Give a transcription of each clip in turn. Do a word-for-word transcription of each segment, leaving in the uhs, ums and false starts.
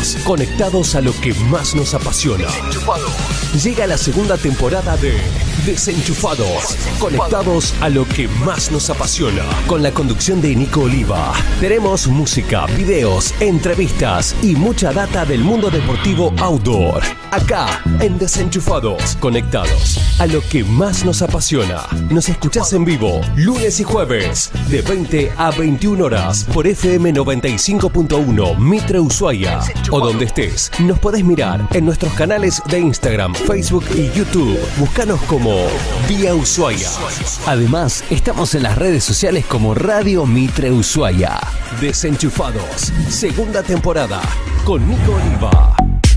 Desenchufados, conectados a lo que más nos apasiona. Desenchufados. Llega la segunda temporada de Desenchufados, conectados a lo que más nos apasiona. Con la conducción de Nico Oliva. Tenemos música, videos, entrevistas y mucha data del mundo deportivo outdoor. Acá, en Desenchufados, conectados a lo que más nos apasiona. Nos escuchás en vivo, lunes y jueves, de veinte a veintiuna horas, por F M noventa y cinco punto uno Mitre Ushuaia. O donde estés, nos podés mirar en nuestros canales de Instagram, Facebook y YouTube. Búscanos como Vía Ushuaia. Además, estamos en las redes sociales como Radio Mitre Ushuaia. Desenchufados, segunda temporada, con Nico Oliva.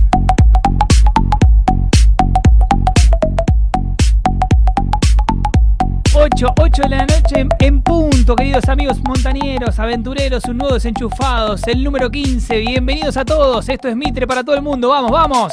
ocho, ocho de la noche en punto, queridos amigos montañeros, aventureros, un nuevo Desenchufados, el número quince. Bienvenidos a todos, esto es Mitre para todo el mundo, vamos, vamos.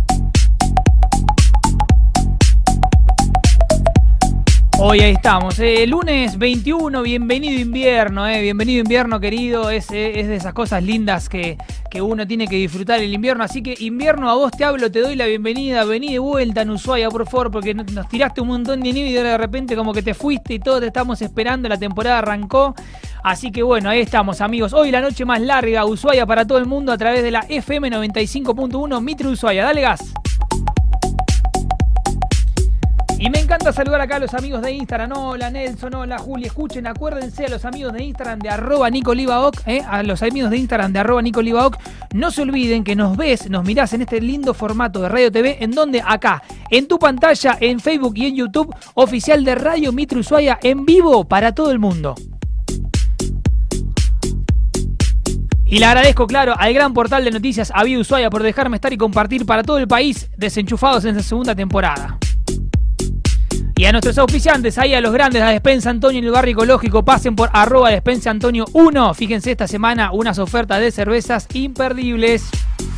Hoy ahí estamos, eh, lunes veintiuno, bienvenido invierno, eh, bienvenido invierno querido, es, eh, es de esas cosas lindas que, que uno tiene que disfrutar el invierno, así que invierno a vos te hablo, te doy la bienvenida, vení de vuelta en Ushuaia por favor, porque nos tiraste un montón de nieve y ahora de repente como que te fuiste y todos te estamos esperando, la temporada arrancó, así que bueno, ahí estamos amigos, hoy la noche más larga, Ushuaia para todo el mundo a través de la F M noventa y cinco punto uno Mitre Ushuaia, dale gas. Y me encanta saludar acá a los amigos de Instagram. Hola Nelson, hola Juli. Escuchen, acuérdense a los amigos de Instagram de arroba Nicolivaoc, eh, a los amigos de Instagram de arroba Nicolivaoc. No se olviden que nos ves, nos mirás en este lindo formato de Radio T V, en donde acá, en tu pantalla, en Facebook y en YouTube, oficial de Radio Mitre Ushuaia, en vivo para todo el mundo. Y le agradezco, claro, al gran portal de noticias Avia Ushuaia por dejarme estar y compartir para todo el país Desenchufados en esta segunda temporada. Y a nuestros auspiciantes, ahí a los grandes, la Despensa Antonio en el barrio ecológico, pasen por arroba Despensa Antonio uno. Fíjense esta semana unas ofertas de cervezas imperdibles.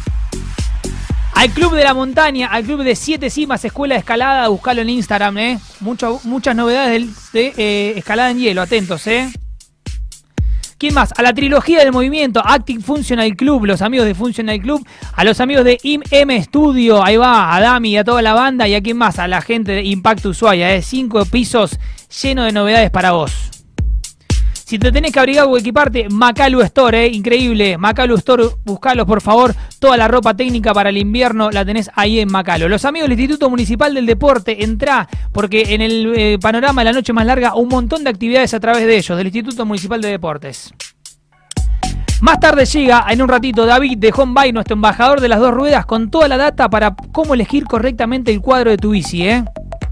Al Club de la Montaña, al Club de Siete Cimas, Escuela de Escalada, buscalo en Instagram, ¿eh? Mucho, muchas novedades de, de eh, escalada en hielo, atentos, ¿eh? ¿Quién más? A la trilogía del movimiento, Active Functional Club, los amigos de Functional Club, a los amigos de I M M Studio, ahí va, a Dami y a toda la banda, y a quién más, a la gente de Impacto Ushuaia, ¿eh? Cinco pisos llenos de novedades para vos. Si te tenés que abrigar o equiparte, Macalu Store, ¿eh? Increíble, Macalu Store, buscalos por favor, toda la ropa técnica para el invierno la tenés ahí en Macalu. Los amigos del Instituto Municipal del Deporte, entrá, porque en el eh, panorama de la noche más larga, un montón de actividades a través de ellos, del Instituto Municipal de Deportes. Más tarde llega, en un ratito, David de Homebike, nuestro embajador de las dos ruedas, con toda la data para cómo elegir correctamente el cuadro de tu bici, ¿eh?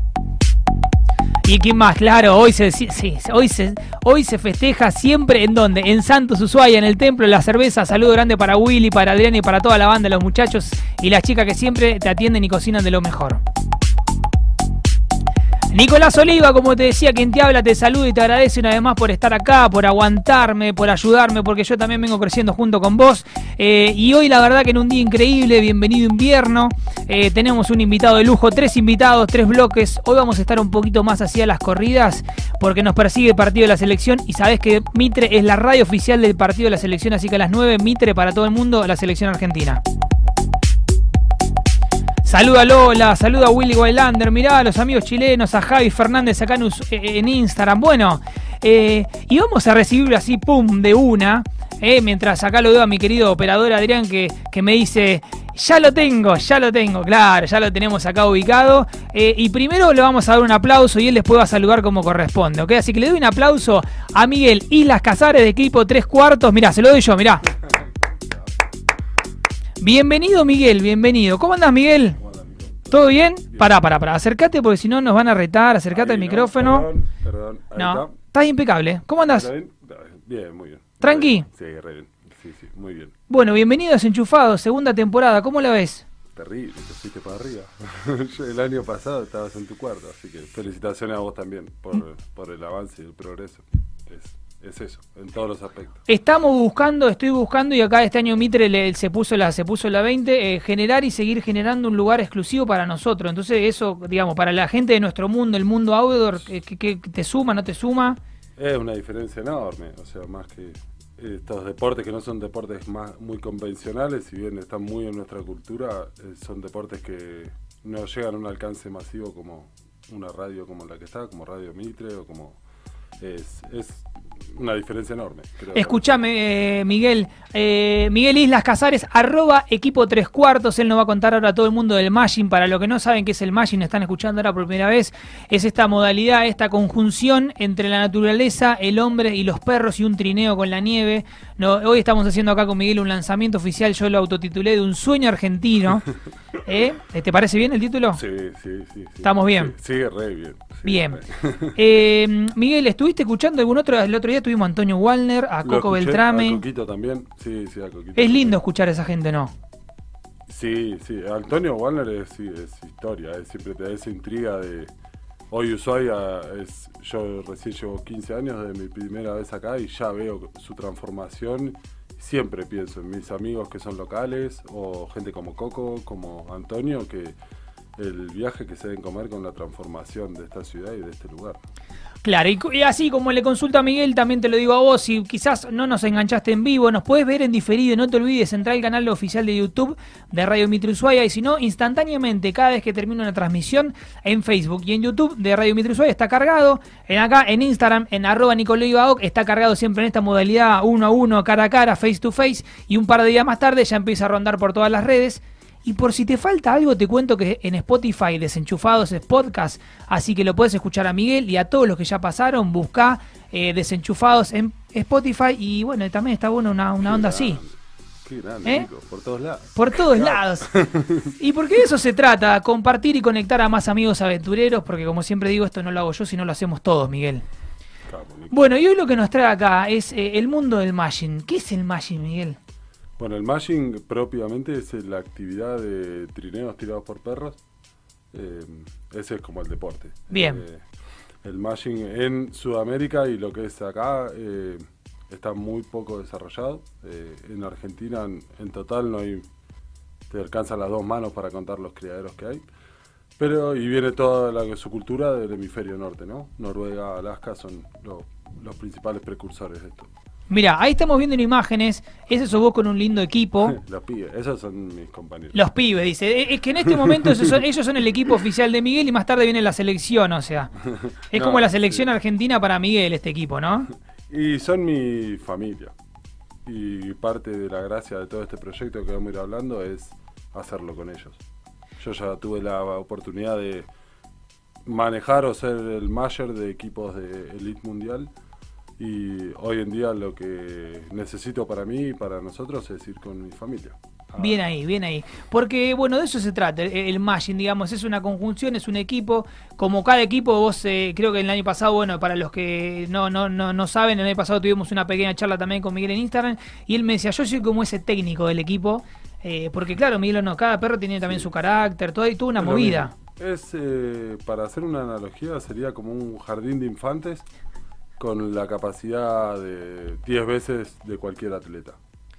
¿Y quién más? Claro, hoy se, sí, hoy se, hoy se festeja siempre, ¿en dónde? En Santos Ushuaia, en el Templo de la Cerveza. Saludo grande para Willy, para Adrián y para toda la banda, los muchachos y las chicas que siempre te atienden y cocinan de lo mejor. Nicolás Oliva, como te decía, quien te habla, te saluda y te agradece una vez más por estar acá, por aguantarme, por ayudarme, porque yo también vengo creciendo junto con vos. Eh, y hoy la verdad que en un día increíble, bienvenido invierno, eh, tenemos un invitado de lujo, tres invitados, tres bloques. Hoy vamos a estar un poquito más hacia las corridas, porque nos persigue el partido de la selección y sabés que Mitre es la radio oficial del partido de la selección, así que a las nueve, Mitre para todo el mundo, la selección argentina. Saluda a Lola, saluda a Willy Wailander, mirá a los amigos chilenos, a Javi Fernández acá en, en Instagram. Bueno, eh, y vamos a recibirlo así, pum, de una, eh, mientras acá lo veo a mi querido operador Adrián que, que me dice, ya lo tengo, ya lo tengo, claro, ya lo tenemos acá ubicado. Eh, y primero le vamos a dar un aplauso y él después va a saludar como corresponde, ¿ok? Así que le doy un aplauso a Miguel Islas Casares de equipo tres cuartos, mirá, se lo doy yo, mirá. Bienvenido Miguel, bienvenido. ¿Cómo andás Miguel? ¿Todo bien? bien? Pará, pará, pará. Acércate porque si no nos van a retar. Acércate al no, micrófono. Perdón, perdón. Ahí no, está. Estás impecable. ¿Cómo andás? Bien? bien, muy bien. ¿Tranqui? Sí, re bien. Sí, sí, muy bien. Bueno, bienvenido a Desenchufados, segunda temporada. ¿Cómo la ves? Terrible, te fuiste para arriba. Yo el año pasado estabas en tu cuarto, así que felicitaciones a vos también por, ¿Mm? por el avance y el progreso. Es... Es eso, en todos los aspectos. Estamos buscando, estoy buscando, y acá este año Mitre le, se puso la se puso la veinte, eh, generar y seguir generando un lugar exclusivo para nosotros. Entonces eso, digamos, para la gente de nuestro mundo, el mundo outdoor, que, que, que te suma, no te suma. Es una diferencia enorme, o sea, más que estos deportes que no son deportes más muy convencionales, si bien están muy en nuestra cultura, eh, son deportes que no llegan a un alcance masivo como una radio como la que está, como Radio Mitre o como... Es, es una diferencia enorme. Creo. Escuchame, eh, Miguel. Eh, Miguel Islas Casares, arroba equipo tres cuartos. Él nos va a contar ahora a todo el mundo del mashing. Para los que no saben qué es el mashing, están escuchando ahora por primera vez. Es esta modalidad, esta conjunción entre la naturaleza, el hombre y los perros y un trineo con la nieve. No, hoy estamos haciendo acá con Miguel un lanzamiento oficial. Yo lo autotitulé de un sueño argentino. ¿Eh? ¿Te parece bien el título? Sí, sí, sí. sí. ¿Estamos bien? Sí, sigue re bien. Bien. Eh, Miguel, ¿estuviste escuchando algún otro? El otro día tuvimos a Antonio Wallner, a Lo Coco escuché, Beltrame. A Coquito también. Sí, sí, a Coquito. Es lindo escuchar a esa gente, ¿no? Sí, sí. Antonio Wallner es, sí, es historia. Es, siempre te da esa intriga de... Hoy Ushuaia es... Yo recién llevo quince años de mi primera vez acá y ya veo su transformación. Siempre pienso en mis amigos que son locales o gente como Coco, como Antonio, que el viaje que se deben comer con la transformación de esta ciudad y de este lugar. Claro, y, y así como le consulta a Miguel, también te lo digo a vos, si quizás no nos enganchaste en vivo, nos podés ver en diferido, no te olvides, entrar al canal oficial de YouTube de Radio Mitre Ushuaia, y si no, instantáneamente, cada vez que termine una transmisión en Facebook y en YouTube de Radio Mitre Ushuaia está cargado, en acá, en Instagram, en arroba Nicolaibaoc, está cargado siempre en esta modalidad uno a uno, cara a cara, face to face, y un par de días más tarde ya empieza a rondar por todas las redes. Y por si te falta algo, te cuento que en Spotify Desenchufados es podcast, así que lo puedes escuchar a Miguel y a todos los que ya pasaron. Buscá eh, Desenchufados en Spotify y bueno, también está bueno una, una onda así. Qué grande, ¿Eh? Nico, por todos lados. Por todos lados. Y porque de eso se trata, compartir y conectar a más amigos aventureros, porque como siempre digo, esto no lo hago yo, sino lo hacemos todos, Miguel. Capo, Nico. Bueno, y hoy lo que nos trae acá es eh, el mundo del mashing. ¿Qué es el mashing, Miguel? Bueno, el mashing propiamente es la actividad de trineos tirados por perros. Eh, ese es como el deporte. Bien. Eh, el mashing en Sudamérica y lo que es acá eh, está muy poco desarrollado. Eh, en Argentina en, en total no hay, te alcanzan las dos manos para contar los criaderos que hay. Pero, y viene toda la, su cultura del hemisferio norte, ¿no? Noruega, Alaska son lo, los principales precursores de esto. Mira, ahí estamos viendo en imágenes, ese sos vos con un lindo equipo. Los pibes, esos son mis compañeros. Los pibes, dice. Es que en este momento esos son, ellos son el equipo oficial de Miguel y más tarde viene la selección, o sea. Es No, como la selección sí. argentina para Miguel, este equipo, ¿no? Y son mi familia. Y parte de la gracia de todo este proyecto que vamos a ir hablando es hacerlo con ellos. Yo ya tuve la oportunidad de manejar o ser el manager de equipos de elite mundial. Y hoy en día lo que necesito para mí y para nosotros es ir con mi familia. Ah. Bien ahí, bien ahí. Porque, bueno, de eso se trata. El, el mashing, digamos, es una conjunción, es un equipo. Como cada equipo, vos, eh, creo que el año pasado, bueno, para los que no, no, no, no saben, el año pasado tuvimos una pequeña charla también con Miguel en Instagram. Y él me decía, yo soy como ese técnico del equipo. Eh, porque, claro, Miguel, no, cada perro tiene también sí. su carácter, todo, y toda una es movida. Es, eh, para hacer una analogía, sería como un jardín de infantes con la capacidad de diez veces de cualquier atleta.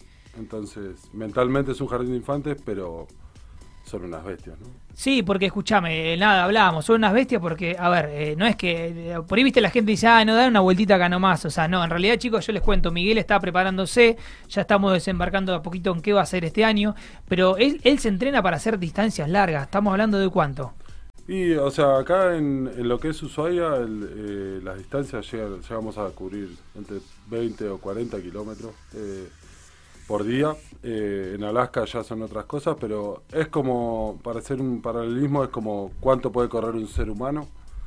Entonces, mentalmente es un jardín de infantes, pero son unas bestias, ¿no? Sí, porque escúchame, nada, hablábamos, son unas bestias porque, a ver, eh, no es que, eh, por ahí viste la gente dice, ah, no, dan una vueltita acá nomás, o sea, no, en realidad, chicos, yo les cuento, Miguel está preparándose, ya estamos desembarcando a poquito en qué va a hacer este año, pero él, él se entrena para hacer distancias largas, estamos hablando de cuánto. Y, o sea, acá en, en lo que es Ushuaia, el, eh, las distancias llegan, llegamos a cubrir entre veinte o cuarenta kilómetros eh, por día. Eh, en Alaska ya son otras cosas, pero es como, para hacer un paralelismo, es como cuánto puede correr un ser humano.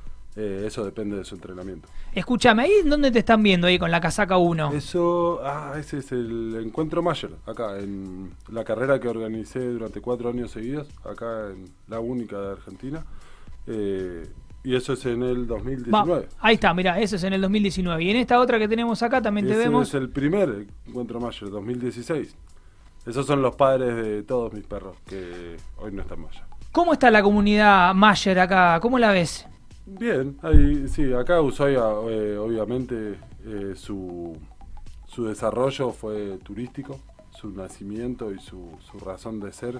Eh, eso depende de su entrenamiento. Escúchame, ¿ahí dónde te están viendo ahí con la casaca uno? Eso, ah, ese es el encuentro mayor, acá, en la carrera que organicé durante cuatro años seguidos, acá en la única de Argentina. Eh, y eso es en el dos mil diecinueve. Va, ahí está, mira, eso es en el dos mil diecinueve. Y en esta otra que tenemos acá también Ese te vemos. Es el primer encuentro mayor, dos mil dieciséis. Esos son los padres de todos mis perros que hoy no están más allá. ¿Cómo está la comunidad Mayer acá? ¿Cómo la ves? Bien, ahí, sí, acá Ushuaia, eh, obviamente, eh, su, su desarrollo fue turístico, su nacimiento y su, su razón de ser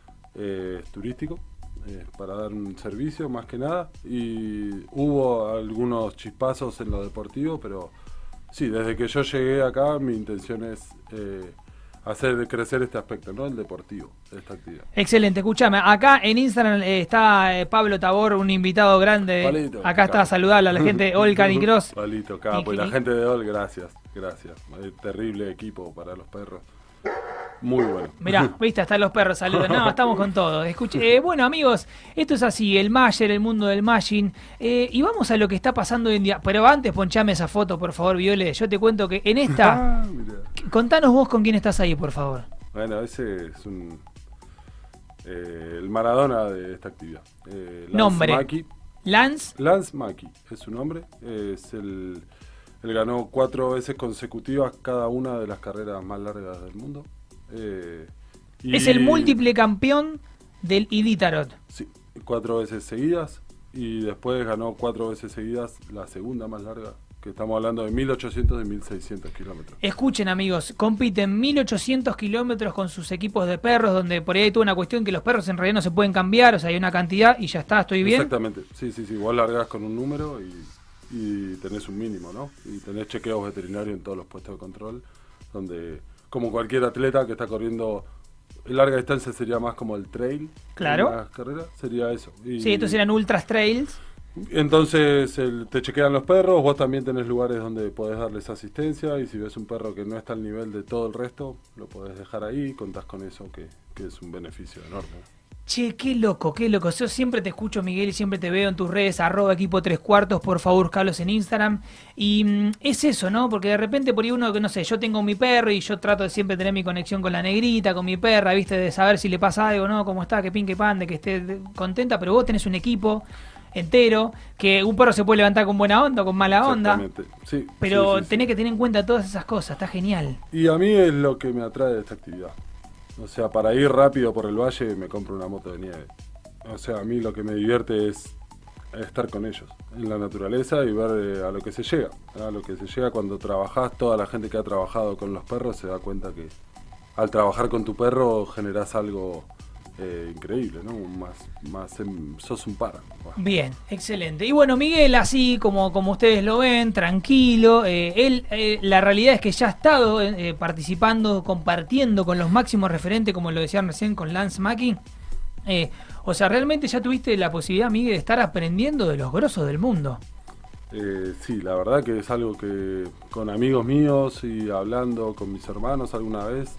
eh, es turístico. Eh, para dar un servicio más que nada, y hubo algunos chispazos en lo deportivo, pero Sí, desde que yo llegué acá, mi intención es eh, hacer crecer este aspecto, ¿no? El deportivo, esta actividad. Excelente, escúchame, acá en Instagram eh, está eh, Pablo Tabor, un invitado grande. Palito, acá capo. está, saludable a la gente de All Canicross. Palito, capo. Y la gente de All, gracias, gracias. Eh, terrible equipo para los perros. Muy bueno. Mirá, viste, hasta los perros saludan. No, estamos con todo. Escuche, eh, bueno, amigos, esto es así, el Mayer, el mundo del Mashing. Eh, y vamos a lo que está pasando hoy en día. Pero antes, ponchame esa foto, por favor, Viole. Yo te cuento que en esta... Ah, mirá. Contanos vos con quién estás ahí, por favor. Bueno, ese es un... Eh, el Maradona de esta actividad. Eh, Lance Nombre. Macchi. Lance. Lance Macchi es su nombre. Es el... Él ganó cuatro veces consecutivas cada una de las carreras más largas del mundo. Eh, y Es el múltiple campeón del Iditarod. Sí, cuatro veces seguidas. Y después ganó cuatro veces seguidas la segunda más larga, que estamos hablando de mil ochocientos y mil seiscientos kilómetros. Escuchen, amigos, compiten mil ochocientos kilómetros con sus equipos de perros, donde por ahí hay toda una cuestión que los perros en realidad no se pueden cambiar, o sea, hay una cantidad y ya está, ¿estoy bien? Exactamente, sí, sí, sí, vos largás con un número y, y tenés un mínimo, ¿no? Y tenés chequeos veterinarios en todos los puestos de control, donde, como cualquier atleta que está corriendo, larga distancia sería más como el trail. Claro. En las carreras sería eso. Y, Sí, estos eran ultras trails. Entonces el, te chequean los perros, vos también tenés lugares donde podés darles asistencia y si ves un perro que no está al nivel de todo el resto, lo podés dejar ahí, contás con eso, que, que es un beneficio enorme. Che, qué loco, qué loco. Yo siempre te escucho, Miguel, y siempre te veo en tus redes, arroba equipo tres cuartos, por favor, buscalos en Instagram. Y mm, es eso, ¿no? Porque de repente por ahí uno que, no sé, yo tengo mi perro y yo trato de siempre tener mi conexión con la negrita, con mi perra, ¿viste? De saber si le pasa algo, ¿no? Cómo está, que pin, que pan, de que esté de- contenta. Pero vos tenés un equipo entero, que un perro se puede levantar con buena onda o con mala onda. Exactamente, sí. Pero sí, sí, tenés sí. que tener en cuenta todas esas cosas, está genial. Y a mí es lo que me atrae de esta actividad. O sea, para ir rápido por el valle me compro una moto de nieve. O sea, a mí lo que me divierte es estar con ellos en la naturaleza y ver eh, a lo que se llega. A lo que se llega cuando trabajás, toda la gente que ha trabajado con los perros se da cuenta que al trabajar con tu perro generás algo eh, increíble, ¿no? Más, más em, sos un par. Bien, excelente. Y bueno, Miguel, así como, como ustedes lo ven, tranquilo, eh, él, eh, la realidad es que ya ha estado eh, participando, compartiendo con los máximos referentes, como lo decían recién con Lance Macchi. Eh, o sea, realmente ya tuviste la posibilidad, Miguel, de estar aprendiendo de los grosos del mundo. Eh, sí, la verdad que es algo que con amigos míos y hablando con mis hermanos alguna vez,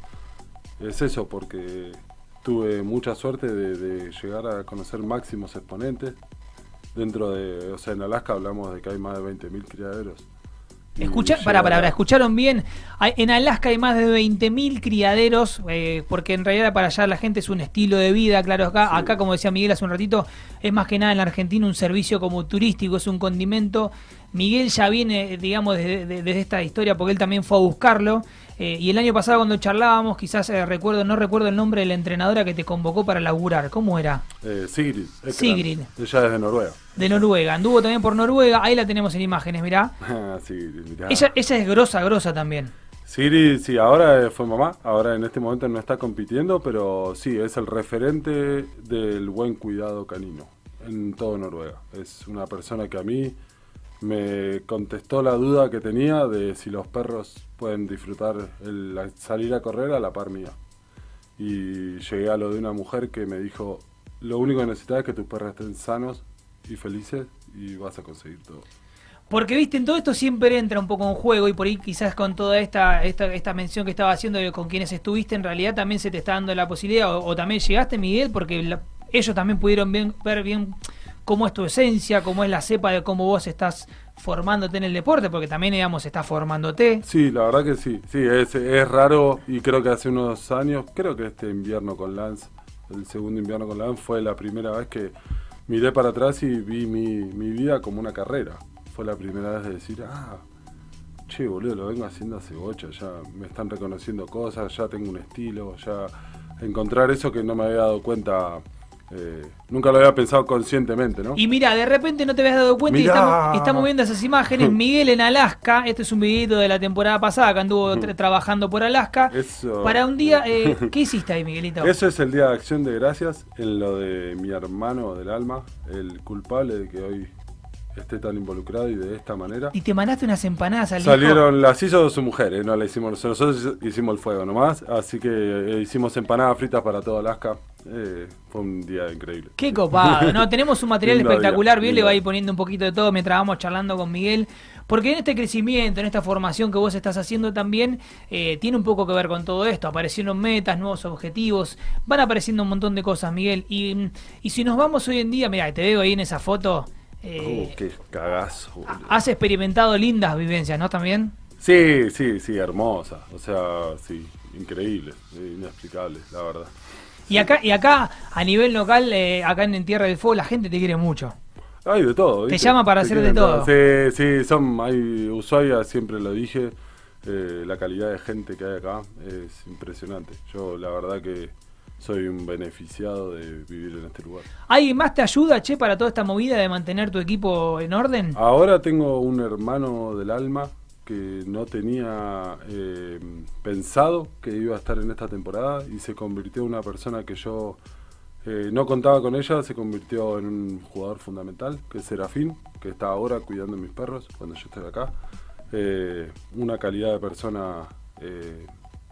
es eso, porque tuve mucha suerte de, de llegar a conocer máximos exponentes. Dentro de, o sea, en Alaska hablamos de que hay más de veinte mil criaderos. Y Escucha, llegar para, para, a- para, escucharon bien. Hay- en Alaska hay más de veinte mil criaderos, eh, porque en realidad para allá la gente es un estilo de vida, claro, acá, Sí. acá como decía Miguel hace un ratito, es más que nada en la Argentina un servicio como turístico, es un condimento. Miguel ya viene, digamos, desde, de- desde esta historia, porque él también fue a buscarlo. Eh, y el año pasado cuando charlábamos, quizás eh, recuerdo, no recuerdo el nombre de la entrenadora que te convocó para laburar. ¿Cómo era? Eh, Sigrid. Ekran. Sigrid. Ella es de Noruega. De Noruega. Anduvo también por Noruega. Ahí la tenemos en imágenes, mirá. Ah, Sigrid, mirá. Ella, ella es grosa, grosa también. Sigrid, sí, ahora eh, fue mamá, ahora en este momento no está compitiendo, pero sí, es el referente del buen cuidado canino en todo Noruega. Es una persona que a mí me contestó la duda que tenía de si los perros pueden disfrutar el la- salir a correr a la par mía. Y llegué a lo de una mujer que me dijo, lo único que necesitas es que tus perros estén sanos y felices y vas a conseguir todo. Porque, viste, en todo esto siempre entra un poco en juego y por ahí quizás con toda esta esta, esta mención que estaba haciendo de con quienes estuviste, en realidad también se te está dando la posibilidad, o, o también llegaste, Miguel, porque la- ellos también pudieron bien- ver bien cómo es tu esencia, cómo es la cepa de cómo vos estás formándote en el deporte, porque también, digamos, estás formándote. Sí, la verdad que sí. Sí, es, es raro y creo que hace unos años, creo que este invierno con Lance, el segundo invierno con Lance, fue la primera vez que miré para atrás y vi mi, mi vida como una carrera. Fue la primera vez de decir, ah, che, boludo, lo vengo haciendo hace ocho, ya me están reconociendo cosas, ya tengo un estilo, ya encontrar eso que no me había dado cuenta, eh, nunca lo había pensado conscientemente, ¿no? Y mira, de repente no te habías dado cuenta y Mirá. estamos, estamos viendo esas imágenes. Miguel en Alaska, este es un videito de la temporada pasada que anduvo tra- trabajando por Alaska. Eso. Para un día, eh, ¿qué hiciste ahí, Miguelito? Eso es el Día de Acción de Gracias, en lo de mi hermano del alma, el culpable de que hoy esté tan involucrado y de esta manera. Y te mandaste unas empanadas al Salieron, las hizo su mujer, eh, no las hicimos nosotros, nosotros hicimos el fuego nomás, así que eh, hicimos empanadas fritas para todo Alaska. Eh, fue un día increíble. Qué copado, no, tenemos un material Lindo espectacular, día, bien lindo le va a ir día. poniendo un poquito de todo mientras vamos charlando con Miguel, porque en este crecimiento, en esta formación que vos estás haciendo también, eh, tiene un poco que ver con todo esto, aparecieron metas, nuevos objetivos, van apareciendo un montón de cosas, Miguel, y, y si nos vamos hoy en día, mira, te veo ahí en esa foto, eh, Uh, qué cagazo, boludo. has experimentado lindas vivencias, ¿no? También. Sí, sí, sí, hermosa, o sea, sí, increíble, inexplicable, la verdad. Y acá, y acá a nivel local, eh, acá en Tierra del Fuego, la gente te quiere mucho. Hay de todo, Te ¿viste? llama para Te hacer de quieren todo. Sí, sí, son, hay Ushuaia, siempre lo dije, eh, la calidad de gente que hay acá es impresionante. Yo la verdad que soy un beneficiado de vivir en este lugar. ¿Alguien más te ayuda, che, para toda esta movida de mantener tu equipo en orden? Ahora tengo un hermano del alma que no tenía eh, pensado que iba a estar en esta temporada y se convirtió en una persona que yo eh, no contaba con ella, se convirtió en un jugador fundamental, que es Serafín, que está ahora cuidando de mis perros cuando yo estoy acá. Eh, una calidad de persona eh,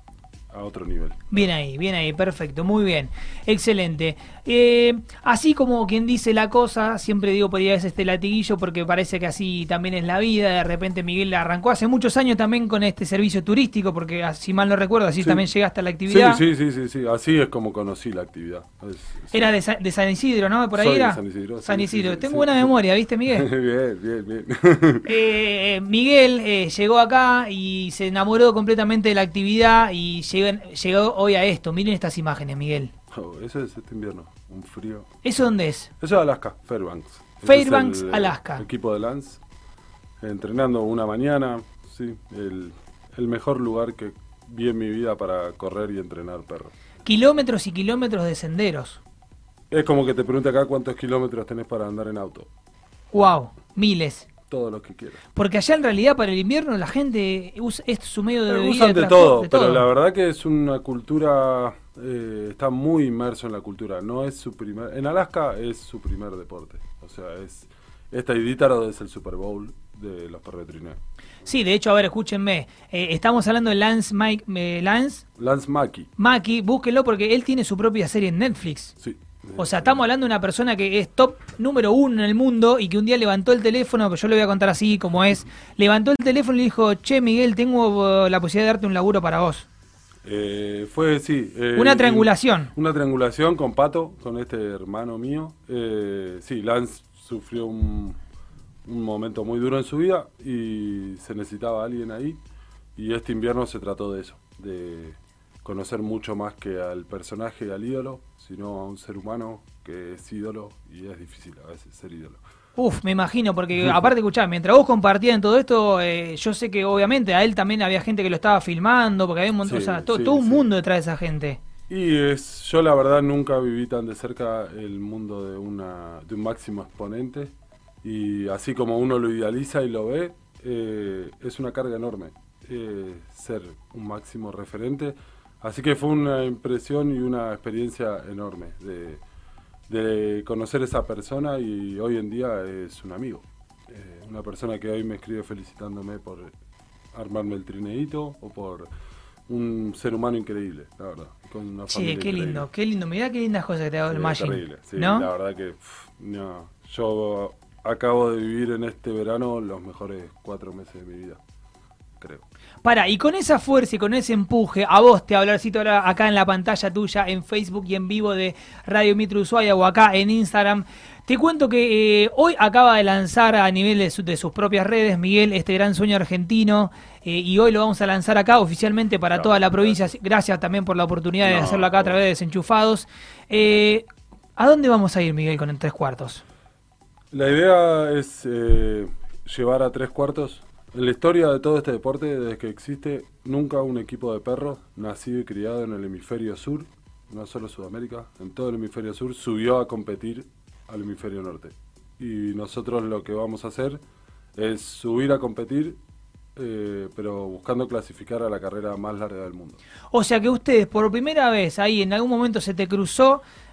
a otro nivel. Bien ahí, bien ahí, perfecto, muy bien, excelente. Eh, así como quien dice la cosa, siempre digo podría ser este latiguillo porque parece que así también es la vida. De repente Miguel arrancó hace muchos años también con este servicio turístico, porque si mal no recuerdo, así Sí. también llegaste a la actividad. Sí, sí, sí, sí, sí, así es como conocí la actividad. Es- sí. Era de, Sa- de San Isidro, ¿no? Por ahí Soy de era. San Isidro, San sí, Isidro. sí, sí, Tengo sí. buena memoria, ¿viste, Miguel? bien, bien, bien. Eh, Miguel eh, llegó acá y se enamoró completamente de la actividad y llegó, llegó hoy a esto. Miren estas imágenes, Miguel. Oh, eso es este invierno, un frío. ¿Eso dónde es? Eso es Alaska, Fairbanks. Ese Fairbanks, es el, Alaska. el equipo de Lance, entrenando una mañana, sí, el, el mejor lugar que vi en mi vida para correr y entrenar perros. Kilómetros y kilómetros de senderos. Es como que te pregunte acá cuántos kilómetros tenés para andar en auto. Wow, miles. Todos los que quieras. Porque allá en realidad para el invierno la gente usa, es su medio de Eh, vida. usan de transporte, todo, de pero todo. la verdad que es una cultura, eh, está muy inmerso en la cultura. No es su primer, en Alaska es su primer deporte. O sea, es esta Iditarod es el Super Bowl de los perros de trineo. Sí, de hecho, a ver, escúchenme. Eh, estamos hablando de Lance Mike, eh, Lance Lance Mackey, Mackie, búsquenlo porque él tiene su propia serie en Netflix. sí. O sea, estamos hablando de una persona que es top número uno en el mundo y que un día levantó el teléfono, que yo le voy a contar así como es, levantó el teléfono y le dijo, che, Miguel, tengo uh, la posibilidad de darte un laburo para vos. Eh, fue, sí. eh, Una triangulación. Una triangulación con Pato, con este hermano mío. Eh, sí, Lance sufrió un, un momento muy duro en su vida y se necesitaba alguien ahí. Y este invierno se trató de eso, de conocer mucho más que al personaje y al ídolo, sino a un ser humano que es ídolo y es difícil a veces ser ídolo. Uf, me imagino, porque aparte, escuchá, mientras vos compartías en todo esto, eh, yo sé que obviamente a él también había gente que lo estaba filmando, porque había un montón, Sí, o sea, todo, sí, todo un sí. mundo detrás de esa gente. Y es, yo la verdad nunca viví tan de cerca el mundo de, una, de un máximo exponente y así como uno lo idealiza y lo ve, eh, es una carga enorme eh, ser un máximo referente. Así que fue una impresión y una experiencia enorme de, de conocer a esa persona y hoy en día es un amigo. Eh, una persona que hoy me escribe felicitándome por armarme el trineíto o por un ser humano increíble, la verdad. Con una Che, familia qué increíble. lindo, qué lindo. Mirá qué lindas cosas que te ha dado Sí, el Machine. terrible, sí, ¿No? la verdad que pff, no, yo acabo de vivir en este verano los mejores cuatro meses de mi vida, creo. Para, y con esa fuerza y con ese empuje, a vos te hablo así ahora acá en la pantalla tuya, en Facebook y en vivo de Radio Mitre Ushuaia o acá en Instagram. Te cuento que eh, hoy acaba de lanzar a nivel de, su- de sus propias redes, Miguel, este gran sueño argentino, eh, y hoy lo vamos a lanzar acá oficialmente para No, toda la provincia. gracias. Gracias también por la oportunidad de No, hacerlo acá a través de Desenchufados. Eh, ¿A dónde vamos a ir, Miguel, con el tres cuartos? La idea es eh, llevar a tres cuartos. En la historia de todo este deporte, desde que existe, nunca un equipo de perros nacido y criado en el hemisferio sur, no solo Sudamérica, en todo el hemisferio sur, subió a competir al hemisferio norte. Y nosotros lo que vamos a hacer es subir a competir, eh, pero buscando clasificar a la carrera más larga del mundo. O sea que ustedes, por primera vez, ahí en algún momento se te cruzó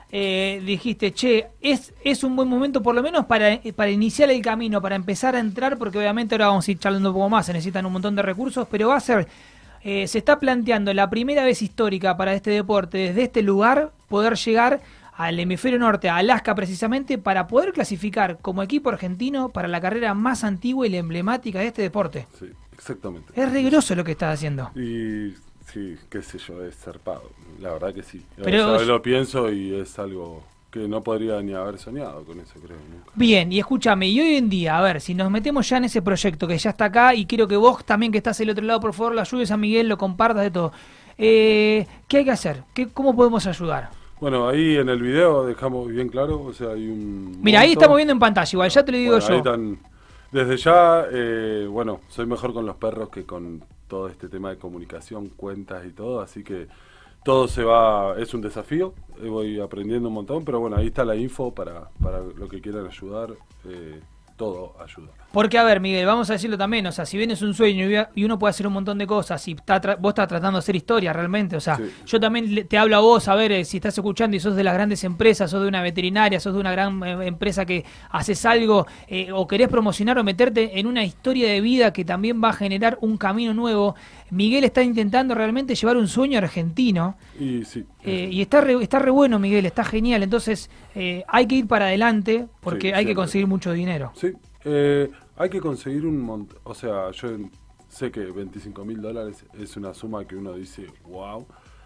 eh, dijiste, che, es, es un buen momento por lo menos para, para iniciar el camino, para empezar a entrar, porque obviamente ahora vamos a ir charlando un poco más, se necesitan un montón de recursos, pero va a ser, eh, se está planteando la primera vez histórica para este deporte, desde este lugar, poder llegar al hemisferio norte, a Alaska precisamente, para poder clasificar como equipo argentino para la carrera más antigua y la emblemática de este deporte. Sí, exactamente. Es riguroso lo que estás haciendo. Y sí, qué sé yo, es zarpado. La verdad que sí. Pero o sea, lo pienso y es algo que no podría ni haber soñado con eso, creo. Nunca. Bien, y escúchame, y hoy en día, a ver, si nos metemos ya en ese proyecto que ya está acá, y quiero que vos también que estás del otro lado, por favor, lo ayudes a Miguel, lo compartas de todo. Eh, ¿Qué hay que hacer? ¿Qué, ¿Cómo podemos ayudar? Bueno, ahí en el video dejamos bien claro, o sea, hay un... Mira, ahí monto. estamos viendo en pantalla, igual, ya te lo digo Bueno, yo. ahí están, desde ya, eh, bueno, soy mejor con los perros que con todo este tema de comunicación, cuentas y todo, así que todo se va, es un desafío, eh, voy aprendiendo un montón, pero bueno, ahí está la info para, para lo que quieran ayudar, eh, todo ayuda. Porque, a ver, Miguel, vamos a decirlo también, o sea, si bien es un sueño y uno puede hacer un montón de cosas, y está tra- vos estás tratando de hacer historia realmente, o sea, sí. Yo también te hablo a vos, a ver, eh, si estás escuchando y sos de las grandes empresas, sos de una veterinaria, sos de una gran eh, empresa que haces algo, eh, o querés promocionar o meterte en una historia de vida que también va a generar un camino nuevo. Miguel está intentando realmente llevar un sueño argentino. Y sí. Eh, y está re, está re bueno, Miguel, está genial. Entonces, eh, hay que ir para adelante porque sí, hay siempre. que conseguir mucho dinero. Sí, eh, hay que conseguir un montón. O sea, yo sé que veinticinco mil dólares es una suma que uno dice, wow.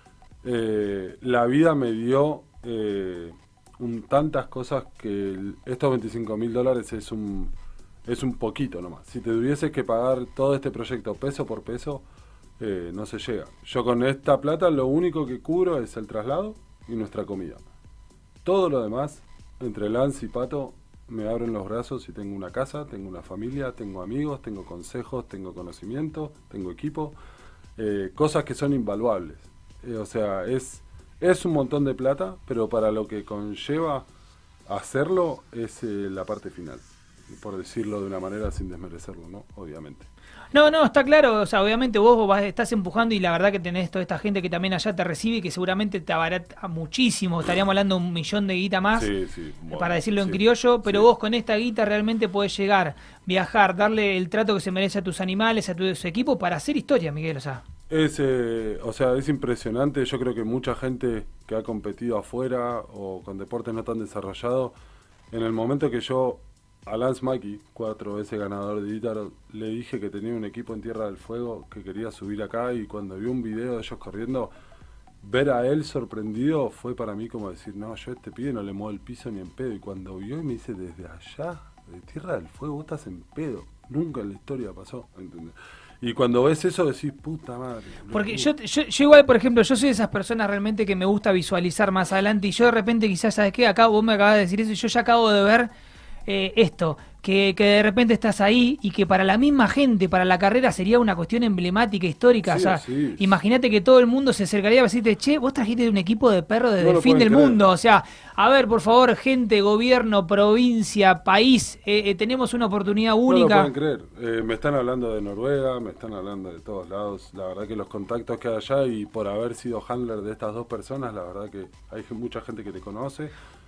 Eh, la vida me dio eh, un, tantas cosas que el, estos veinticinco mil dólares es un, es un poquito nomás. Si te tuvieses que pagar todo este proyecto peso por peso, eh, no se llega. Yo con esta plata lo único que cubro es el traslado y nuestra comida. Todo lo demás, entre Lance y Pato, me abren los brazos y tengo una casa, tengo una familia, tengo amigos, tengo consejos, tengo conocimiento, tengo equipo, eh, cosas que son invaluables. Eh, o sea, es, es un montón de plata, pero para lo que conlleva hacerlo es eh, la parte final, por decirlo de una manera sin desmerecerlo, ¿no? Obviamente. No, no, está claro, o sea, obviamente vos vas, estás empujando y la verdad que tenés toda esta gente que también allá te recibe y que seguramente te abarata muchísimo, estaríamos hablando de un millón de guita más, sí, sí, bueno, para decirlo en sí, criollo, pero sí. Vos con esta guita realmente podés llegar, viajar, darle el trato que se merece a tus animales, a tu, a tu equipo para hacer historia, Miguel, o sea. Es, eh, o sea, es impresionante, yo creo que mucha gente que ha competido afuera o con deportes no tan desarrollados, en el momento que yo... A Lance Mackey, cuatro veces ganador de Ítalo, le dije que tenía un equipo en Tierra del Fuego que quería subir acá y cuando vi un video de ellos corriendo, ver a él sorprendido fue para mí como decir, no, yo a este pibe no le muevo el piso ni en pedo. Y cuando vio y me dice, desde allá, de Tierra del Fuego, vos estás en pedo. Nunca en la historia pasó, ¿entendés? Y cuando ves eso decís, puta madre. Porque yo, yo, yo igual, por ejemplo, yo soy de esas personas realmente que me gusta visualizar más adelante y yo de repente quizás, ¿sabes qué? Acá vos me acabas de decir eso y yo ya acabo de ver... Eh, esto, que, que de repente estás ahí y que para la misma gente, para la carrera sería una cuestión emblemática, histórica, sí, o sea, sí, imagínate que todo el mundo se acercaría a decirte, che, vos trajiste de un equipo de perros desde no el fin del creer. mundo, o sea, a ver, por favor, gente, gobierno, provincia, país, eh, eh, tenemos una oportunidad única. No lo pueden creer, eh, me están hablando de Noruega, me están hablando de todos lados, la verdad que los contactos que hay allá y por haber sido handler de estas dos personas, la verdad que hay mucha gente que te conoce.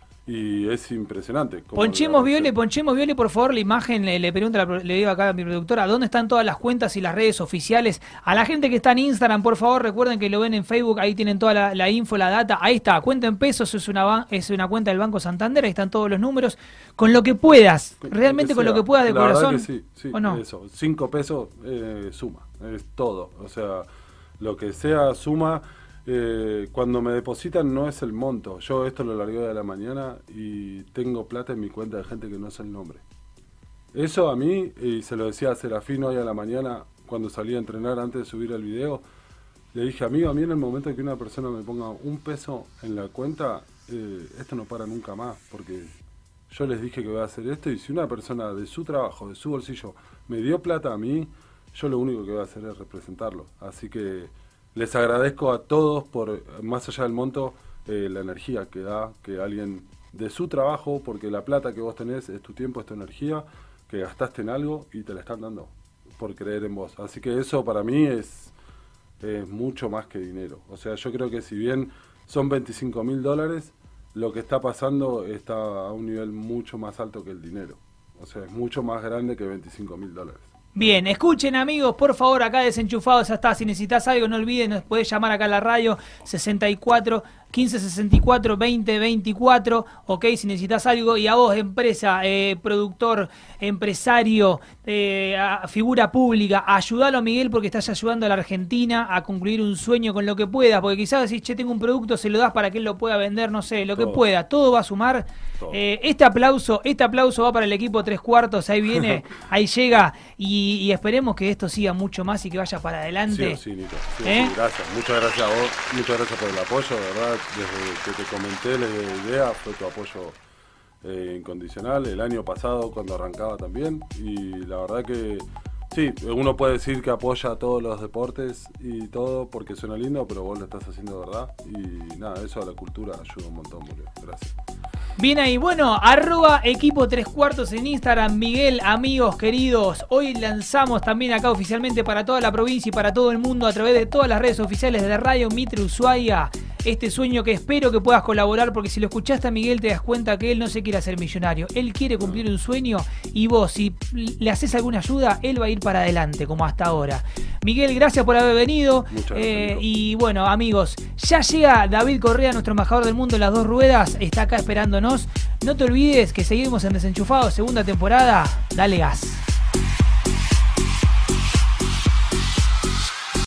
Y es impresionante. Ponchemos Viole, ponchemos Viole, por favor, la imagen, le, le pregunto, la, le digo acá a mi productora, ¿dónde están todas las cuentas y las redes oficiales? A la gente que está en Instagram, por favor, recuerden que lo ven en Facebook, ahí tienen toda la, la info, la data, ahí está, cuenta en pesos, es una, es una cuenta del Banco Santander, ahí están todos los números, con lo que puedas, realmente con lo que puedas de la corazón. Verdad que sí, sí, ¿o no? Eso, cinco pesos eh, suma, es todo, o sea, lo que sea suma. Eh, cuando me depositan no es el monto, yo esto lo largué de la mañana y tengo plata en mi cuenta de gente que no sé el nombre. Eso a mí, y se lo decía a Serafín hoy a la mañana cuando salí a entrenar antes de subir el video, le dije, amigo, a mí en el momento que una persona me ponga un peso en la cuenta, eh, esto no para nunca más, porque yo les dije que voy a hacer esto y si una persona de su trabajo, de su bolsillo, me dio plata a mí, yo lo único que voy a hacer es representarlo. Así que les agradezco a todos por, más allá del monto, eh, la energía que da que alguien de su trabajo, porque la plata que vos tenés es tu tiempo, es tu energía, que gastaste en algo y te la están dando por creer en vos. Así que eso para mí es, es mucho más que dinero. O sea, yo creo que si bien son veinticinco mil dólares, lo que está pasando está a un nivel mucho más alto que el dinero. O sea, es mucho más grande que veinticinco mil dólares. Bien, escuchen amigos, por favor, acá Desenchufados ya está. Si necesitas algo, no olviden, nos podés llamar acá a la radio sesenta y cuatro, quince sesenta y cuatro, veinte veinticuatro, ok, si necesitas algo. Y a vos, empresa, eh, productor, empresario, eh, figura pública, ayúdalo a Miguel porque estás ayudando a la Argentina a concluir un sueño con lo que puedas. Porque quizás decís, che, tengo un producto, se lo das para que él lo pueda vender, no sé, lo Todo. que pueda, todo va a sumar. Eh, este aplauso, este aplauso va para el equipo tres cuartos, ahí viene, ahí llega y, y esperemos que esto siga mucho más y que vaya para adelante. Sí, sí, Nico. Sí, ¿Eh? sí, gracias. Muchas gracias a vos. Muchas gracias por el apoyo, de verdad. Desde que te comenté la idea, fue tu apoyo eh, incondicional. El año pasado, cuando arrancaba también. Y la verdad que sí, uno puede decir que apoya a todos los deportes y todo porque suena lindo, pero vos lo estás haciendo de verdad. Y nada, eso a la cultura ayuda un montón, boludo. Gracias. Bien ahí, bueno, arroba equipo tres cuartos en Instagram, Miguel, amigos queridos, hoy lanzamos también acá oficialmente para toda la provincia y para todo el mundo a través de todas las redes oficiales de Radio Mitre Ushuaia, este sueño que espero que puedas colaborar, porque si lo escuchaste a Miguel te das cuenta que él no se quiere hacer millonario, él quiere cumplir un sueño y vos, si le haces alguna ayuda, él va a ir para adelante, como hasta ahora. Miguel, gracias por haber venido. Muchas gracias, eh, y bueno, amigos, ya llega David Correa, nuestro embajador del mundo en las dos ruedas, está acá esperándonos. No te olvides que seguimos en Desenchufados, segunda temporada. Dale gas.